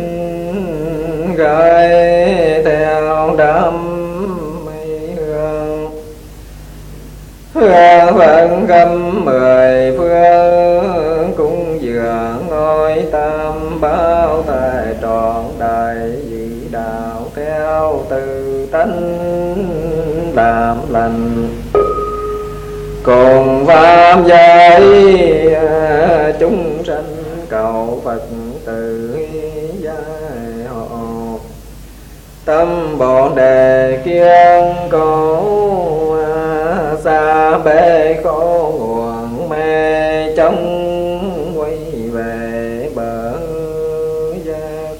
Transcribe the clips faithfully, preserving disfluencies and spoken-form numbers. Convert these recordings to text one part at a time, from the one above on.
gửi theo đám mây hương. Hương vẫn khắp mười phương, cúng dường ngôi tam bảo tài trọn đời vị đạo theo từ tánh làm lành. Cùng pháp giới chúng sanh cầu Phật từ giai hộ. Tâm bổn đề kiên cố, xa bể khổ nguồn mê trong quay về bờ giác.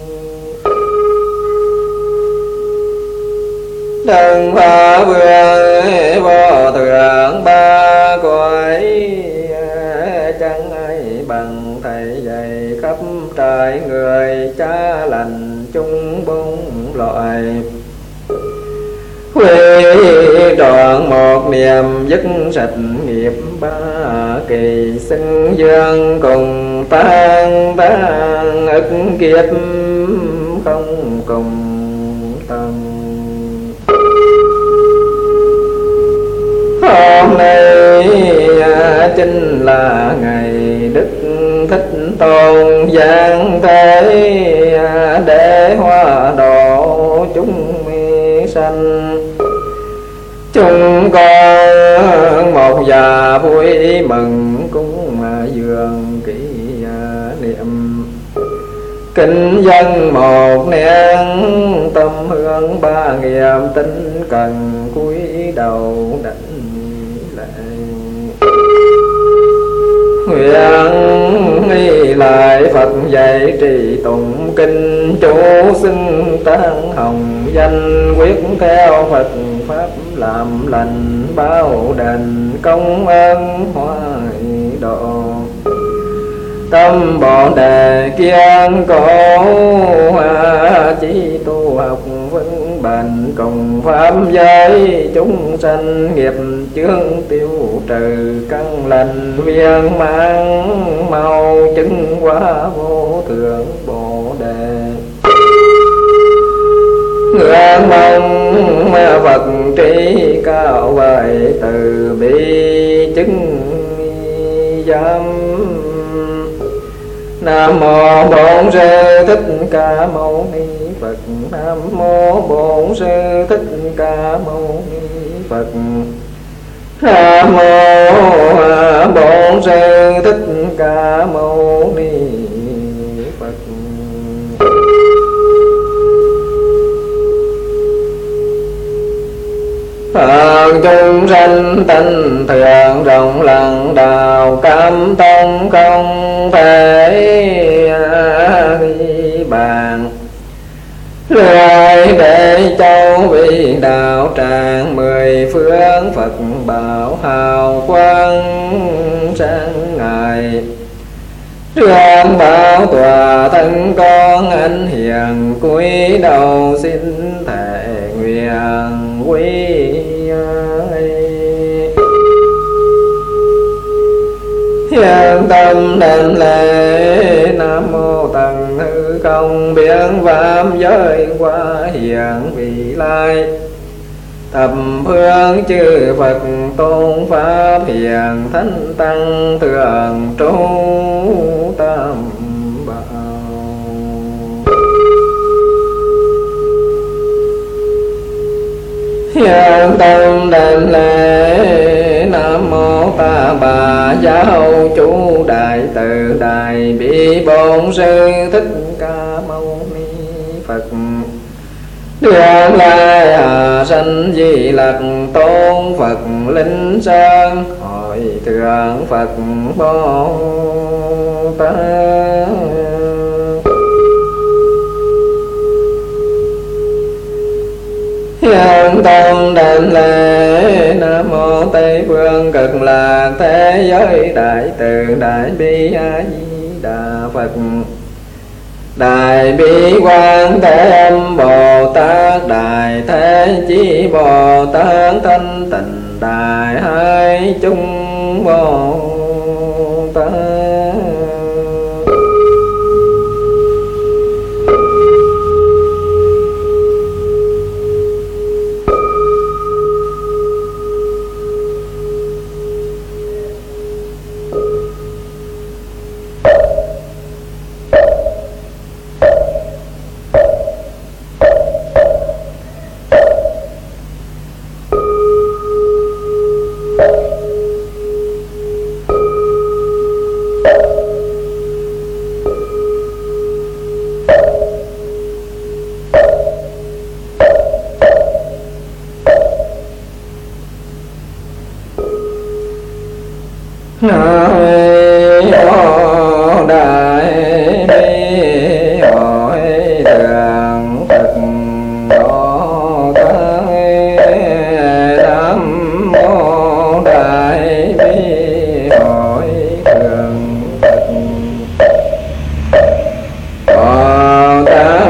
Đấng Pháp Vương vô thượng ba cõi, chẳng ai bằng thầy dạy khắp trời người cha lành chung bốn loại. Huy trọn một niềm dứt sạch nghiệp ba kỳ, xưng dương cùng tan tan ức kiếp không cùng tầng. Hôm nay chính là ngày Đức Thích Tôn giáng thế, để hóa độ chúng sanh. Chúng con một già vui mừng, cúng dường kỷ niệm. Kính dân một nén tâm hương, ba nghiệp tinh cần cúi đầu đảnh lễ. Nguyện nghi lại Phật dạy trì tụng kinh, chú xưng tán hồng danh, quyết theo Phật pháp làm lành, báo đền công ơn hoài độ. Tâm bổn đề kiên cố, chỉ tu học vững bền, cùng pháp giới chúng sanh nghiệp chướng tiêu trừ, căn lành viên mãn mau chứng quả vô thượng bồ đề. Nguyện mong Phật trí cao vời, từ bi chứng giám. Nam mô Bổn Sư Thích Ca Mâu Ni Phật. Nam mô Bổn Sư Thích Ca Mâu Ni Phật. Nam mô Bổn Sư Thích Ca Mâu Ni Phật. Phật chúng sanh tinh thường rộng lặng, đạo cam tông không thể ghi bàn. Lời để châu vị đạo tràng, mười phương Phật bảo hào quang sáng ngài. Rương bảo tòa thân con anh hiền, cúi đầu xin thệ nguyện quy. Hiện tâm đảnh lễ, Nam mô Tần Hư Không biến pháp giới qua hiện vị lai. Thập phương chư Phật tôn pháp hiền, thánh tăng thường trú tam bảo. Hiện tâm đảnh lễ, Nam mô Ta Bà Giáo Chủ Đại Từ Đại Bi Bổn Sư Thích Ca Mâu Ni Phật. Đường lai hà sanh Di Lặc Tôn Phật Linh Sơn, hội thượng Phật Bồ Tát. Hiện tâm đảnh lễ, Nam mô Tây Phương Cực Lạc Thế Giới Đại Từ Đại Bi A Di Đà Phật. Đại Bi Quan Thế Âm Bồ Tát, Đại Thế Chí Bồ Tát, Thanh Tịnh Đại Hai Chúng Bồ Tát. Nam mô Đại Bi Hội Thượng Phật Bồ Tát. Nam mô Đại Bi Hội Thượng Phật Bồ Tát.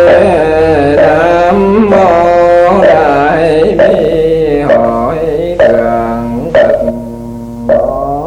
Nam mô Đại Bi Hội Thượng Phật Bồ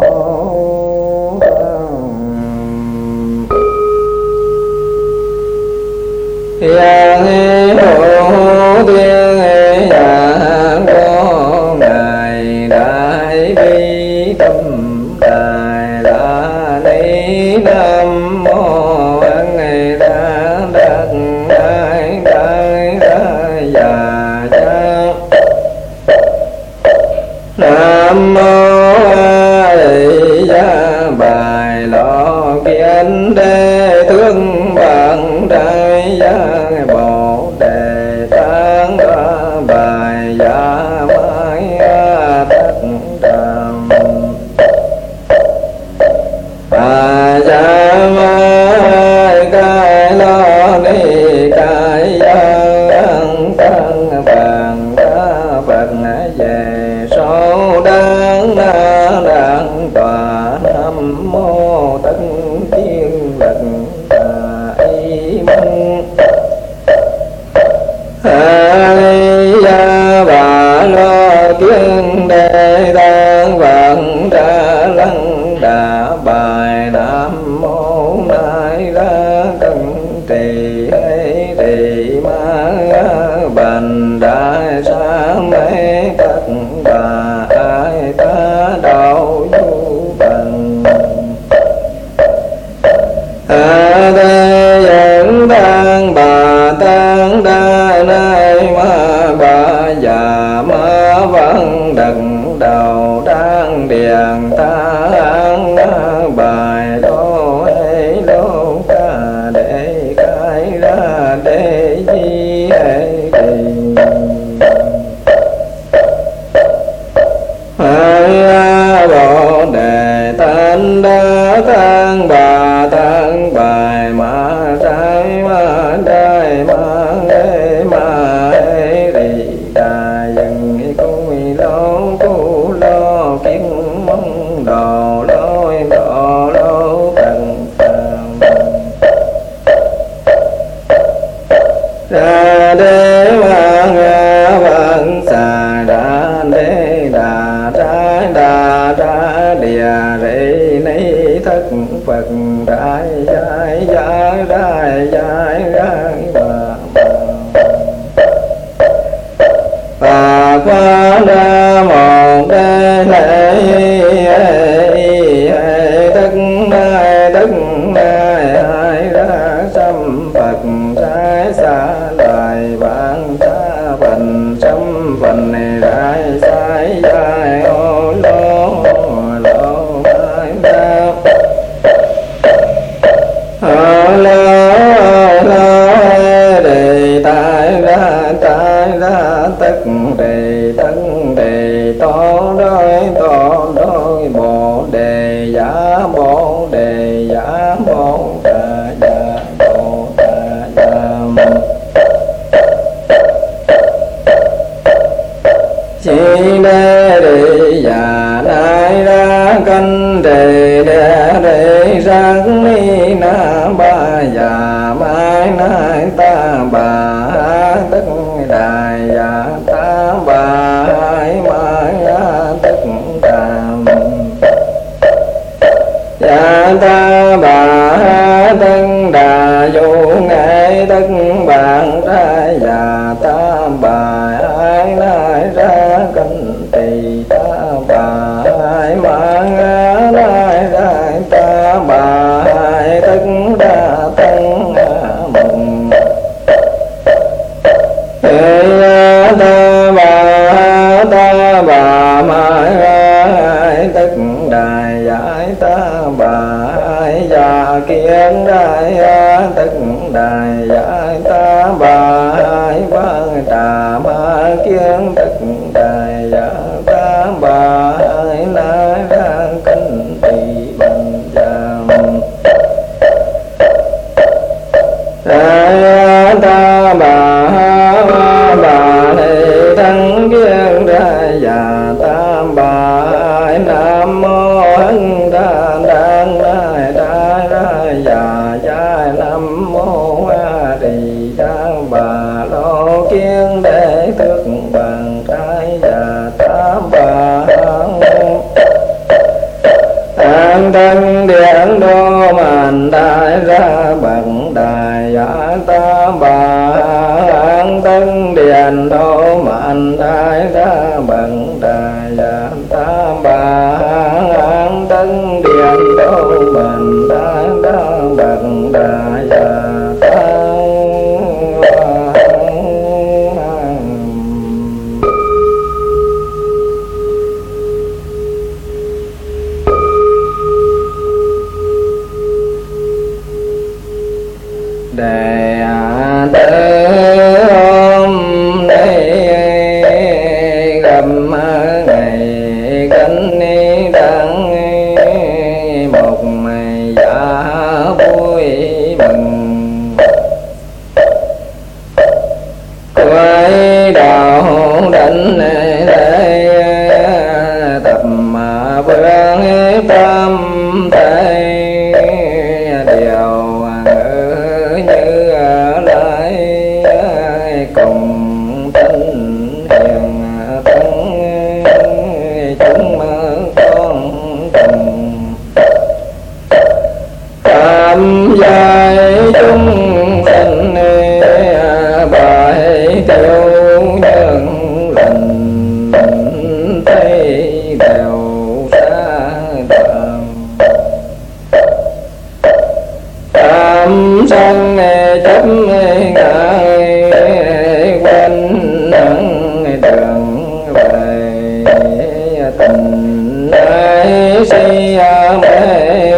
Tát. Hộ tiên nhà có ngài Đại Bi Tâm Đài La Ni. Nam mô Ngài Đa Đạt Đại Đại Đại Già Cha. Nam mô A Di Đà Bài Lo Kiên Đế Thương Bằng Đại Gia Bồ Đề Tán Bài Gia Mái Tất Đàm Bà Gia Mái Cái Lo Ni Cái Giang Tăng Bằng Đa Phật về số đáng đáng tòa. Nam mô Tất Thiên Lật Đại Mân A Di Đà Bà Lo Kiên Đế Tán Vận Đa Lăng Đà Bài. Nam mô Nai Ra Cân Trì Hay Trì Ma Bành Đại Sa Mê Tất Bà Ai Ta Đạo Du Bằng A Thế Dẫn Tăng Bà Tăng Đa Nay Ma Bà Già Ma Văn Đặng Đầu Đang Điền Ta An Bài Đô Hay Đô Ca Để Khai Ra Để Di Hay Kỳ Hai Bồ Đề Tánh Đa Tăng Bà Tăng Bài Ma Trái Ma Đai Ma Ê Ma Ê Rì Đà Dần Cui Lô Cu Lô Kiến Mong Đồ Lôi Đồ Lô Cần Phàm Ra Đế Ma Nga Văn Xà Đà Đế Đà Trái Đà Trái Địa Rị Ni Thất Phật Đại Giải Giải Đại Giải Giải Bà Bà Qua Ra Một Đế Lễ Tất Đại Tất Đại Hai Ra Xâm Phật Trái Xa Loài Bản Xa Phần Xâm Phần Đại Sai Giải Ô Lô Lô Mai Ra Ô Lô Lô Đề Tai Ra Tai Ra Tất Đề Tất Đề To Đôi To Đôi Bồ Đề Giả Bồ Đề Giả Bồ Đà Đà Bồ Đà Đà Chi Đê Đề Già Nai Ra Canh Đề Đê Đề Sắc Ni Na Ba Già Mai Nai Ta Bà Tất Đài Già Ta Bà Hai Mai Tất Đàm Già Ta Bà Tất Đà Vô Ngại Tất Bạn Ra Già Ta Bà Hai Nai Ra Canh Tỳ Ta Bà Hai Mang Nai Ra Ta Bà Hai Tất Đà Tăng Mừng Ta Bà Ta Bà Mai Hai Tất Đài Giải Ta Bà Hai Già Kiến Đại Tất Đài Giải Ta Bà Hai Văn Trà Ma Kiến Tất Đài Giải Ta Bà Hai Nai Ra Canh ra ta bà bà này thắng kiên ra già tam bà nam mô hân đa đan đại đại ra già già nam mô a di đà bà lô kiên để thức bằng trái già tam bà an thân điện đô màn đại ra bằng đại giả tam bà an thân điện đô màn đại ra bằng đại giả tam bà an thân điện đô màn đại ra bằng đại giả tam đề tử hôm nay gặp ngày canh đăng một ngày giả vui mừng quay đạo đánh lễ tập mà vương tâm thế điều như lại cùng tinh hiền thân chúng con cùng tam giai chúng sinh bài tiêu nhân lành thấy đều xa đàm tam sanh chấp ngại quanh nắng đường về tình ai si mê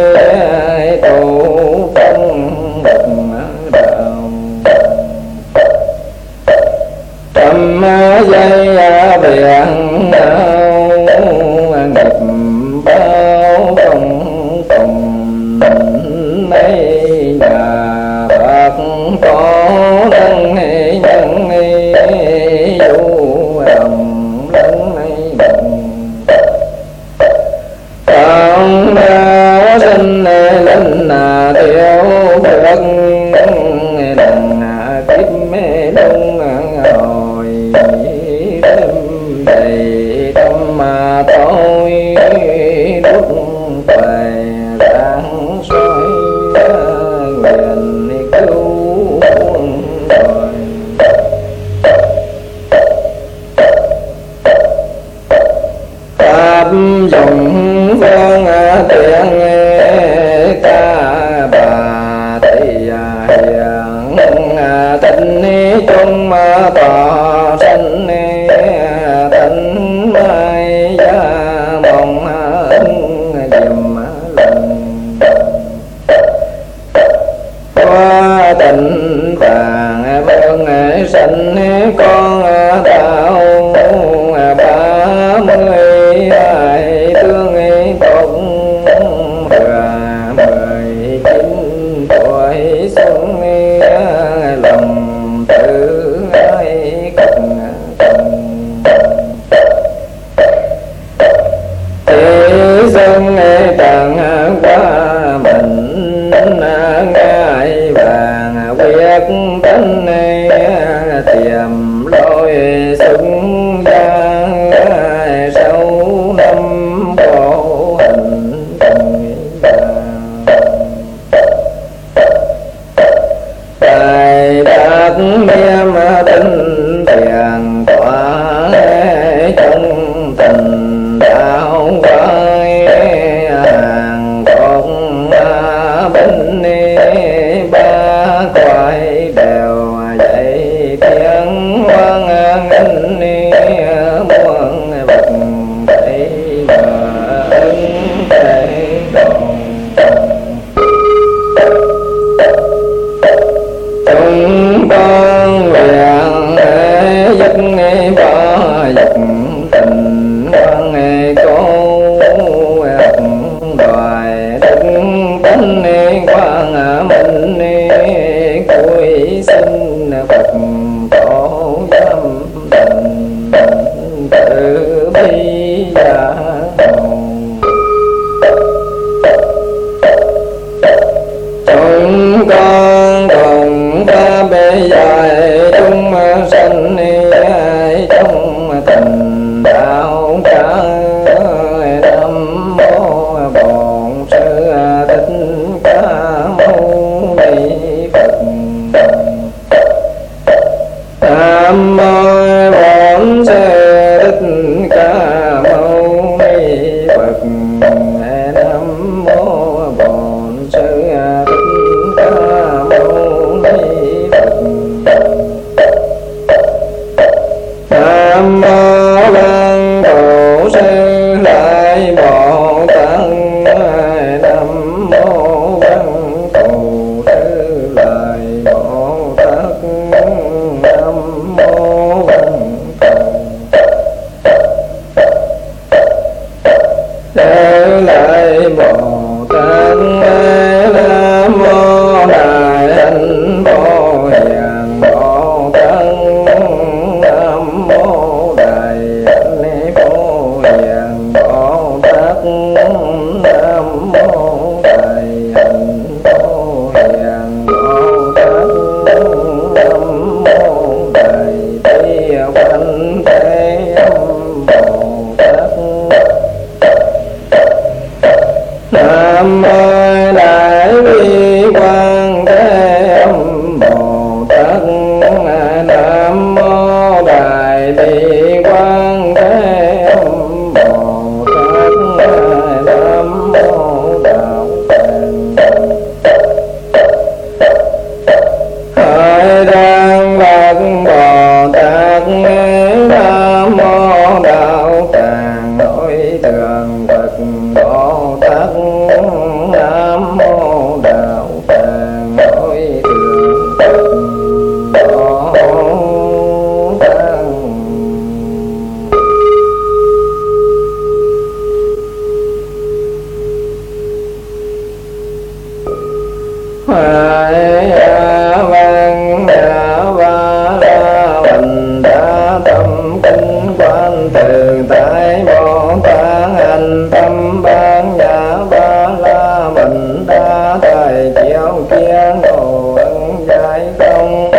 tu công đạo trăm giây biển nghiệp bao công cùng mấy nhà bạc có thân nhân du đồng lớn mộng con đã sinh lên là tiêu phật đằng kiếp mê đông hồi đêm đầy tâm mà tôi đốt về đang soi nguyện cứu đời pháp dùng phương tiện ca bà thị hiền tình chung tỏ sanh tình mai gia mong dùm lần qua tình vàng vương sanh con tạo ba mươi hai tương tốt và mười chín tuổi xuân lòng tự ai cần thế dân tặng qua mình ngài vàng quyết tính tìm lối xứng gian sau năm khổ hình tài đạt niềm tinh thiền tỏa trong tình đạo vai hàng con bên ba quay đều dậy tiếng hoan nghênh muôn vật thấy mà ưng thế đồng chúng con nguyện giấc bỏ giấc tình quan cố đoài đức tánh quan minh cuối xin Phật tổ giám định từ bi gia chúng con cùng ta bề dài chúng sanh ai trong tình đạo cả. Nam mô Bổn Sư Thích Ca Mâu Ni Phật. Nam mô Bổn Sư Thích Ca Mâu Ni Phật. Nam mô Bổn Sư Thích Ca Mâu Ni Phật. Nam mô Văn Thù Sư Đại Bồ Tát. Nam mô Văn Thù Sư Đại Bồ Tát. Nam mô Văn Sư Đại Bồ Tát. Nam mô Đại Hạnh Bồ Hiền Bồ Tát. Nam mô Đại Hạnh Bồ Hiền Bồ Tát. Nam mô Đại Hạnh Bồ Hiền Bồ Tát. Nam mô Đại Bi Quan Thế Âm Bồ Tát. Nam mô Đại Bi Quan Thế Âm Bồ Tát. Nam mô Đại Bi Quan Thế Âm Bồ Tát. Nam mô Đạo Tràng Hội Đăng Phật Bồ Tát. Nam mô Đạo Tràng Hội Tường Phật Bồ Tát. Nam mô Đạo Tràng Hội Tường Phật Bồ Tát. Hoài văn nhà va la bình đa tâm kinh quan từ tại Bồ Tát. Hành tâm ban nhà va la bình đa thời chiếu kiến ngộ ân giải không.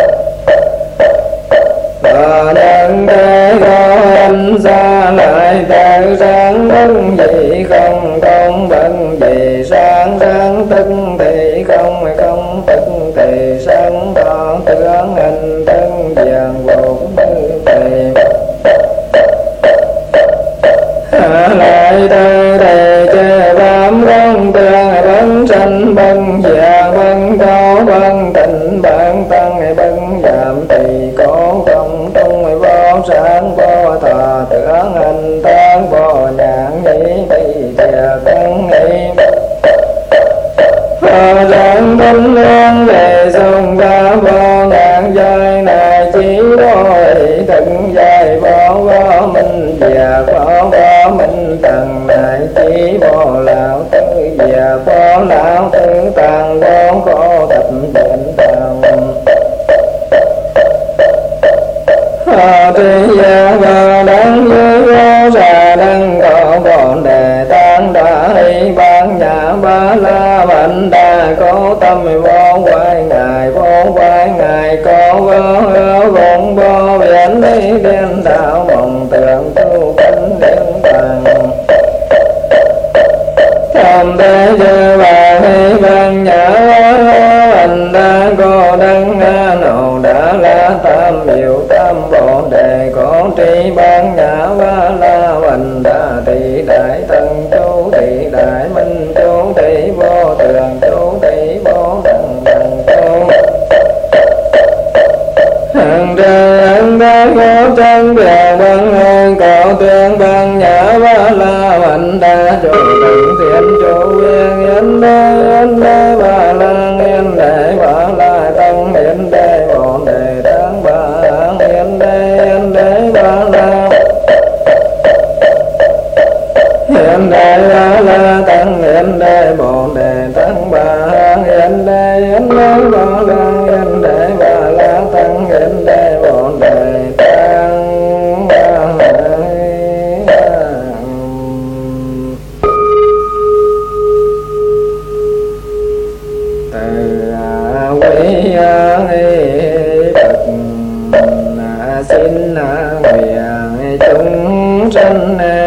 Và nhân thế có anh xa lại tự sáng bất gì không không bất gì sáng sáng tức thì không không tức thì sáng tỏ tướng hình thân vàng vụt như vậy. Lại từ thầy chê bám con tương bấn sanh bân già bân cao bân tịnh bản tăng bân giảm thì có công tung vô sáng vô thọ tưởng hình tan vô nhãn nhĩ bị thìa cân nghi. Phật sáng tinh loan về sông ca vô ngàn giai này chỉ đôi từng giai vô vô minh già vô vô minh tầng này chỉ vô lão tư già vô lão tư tầng vô khổ tập định tầng. Thì gia vô đắng với vô xà đăng cổ bồn đề tăng đã y ban nhà ba la mạnh đa cố tâm vô quay ngài vô quay ngài có vô vốn vô biển đi điên đạo mộng tượng tu kinh điên tàng. Tham thế chư bà hy ban nhà mạnh đa cô đăng nộ đã la tam diệu tam bồ đề cổ tri ban nhà ba la mạnh đa thị đại tân chú thị đại minh chú thị vô tường chú thị vô đằng đằng chú. Hằng trần đa có chân bè băng hương cổ tương ban nhà ba la mạnh đa chủ tận thiện chủ viên yên đế yên đế ba la yên đế ba la tăng yên đế bổn đề tăng ba yên đế yên đế ba la yên đế ba la tăng yên đế bổn đề tăng ba yên đế yên đế ba la yên đế ba la xin nguyện chúng sanh